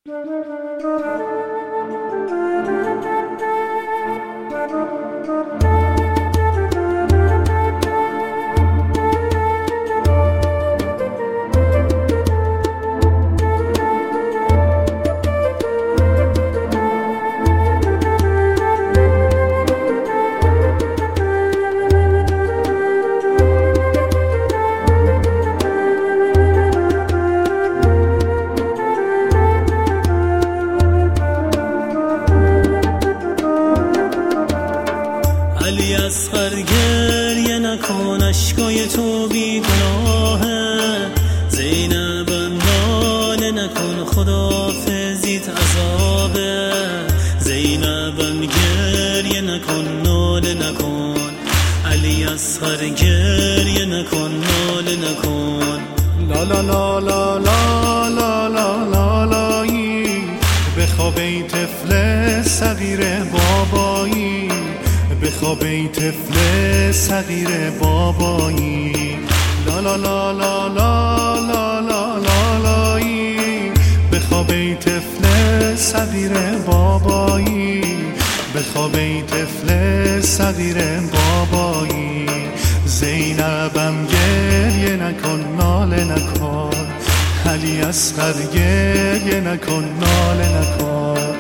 علی اصغر گریه نکن، اشکای تو بیگناهه. زینبم ناله نکن، خداحافظیت عذابه. زینبم گریه نکن، ناله نکن. علی اصغر گریه نکن، ناله نکن. لا لا لا لا لا لا لا لا لایی، بخواب ای طفل صغیر بابایی، بخواب ای طفل صغیر بابایی. لا لا لا لا لا لا لا لا لایی، بخواب ای طفل صغیر بابایی، بخواب ای طفل صغیر بابایی. زینبم گریه نکن، ناله نکن. علی اصغر گریه نکن، ناله نکن.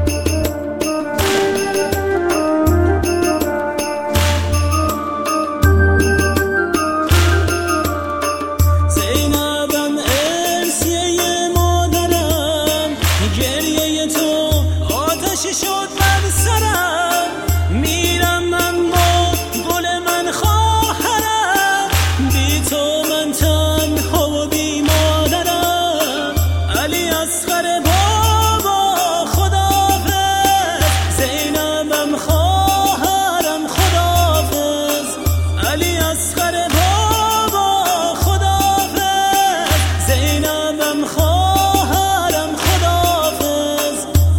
شد بر سرم، میرم اما گل من خواهرم، بی تو من تنها و بی مادرم. علی اصغر بابا خداحافظ، زینبم خواهرم خداحافظ. علی اصغر بابا خداحافظ، زینبم خواهرم خداحافظ.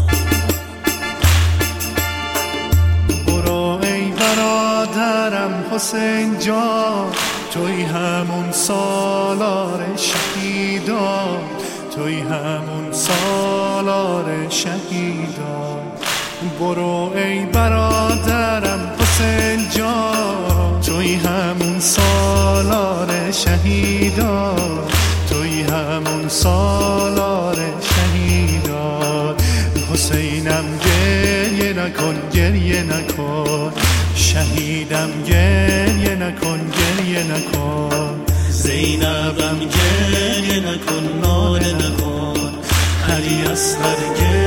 حسین جان، توی همون سالار شهیدان، توی همون سالار شهیدان. برو ای برادرم حسین جان، توی همون سالار شهیدان، توی همون سالار شهیدان. حسینم گریه نکن، گریه نکن. شهیدم گریه نکن، گریه نکن. زینبم گریه نکن، ناله نکن. علی اصغر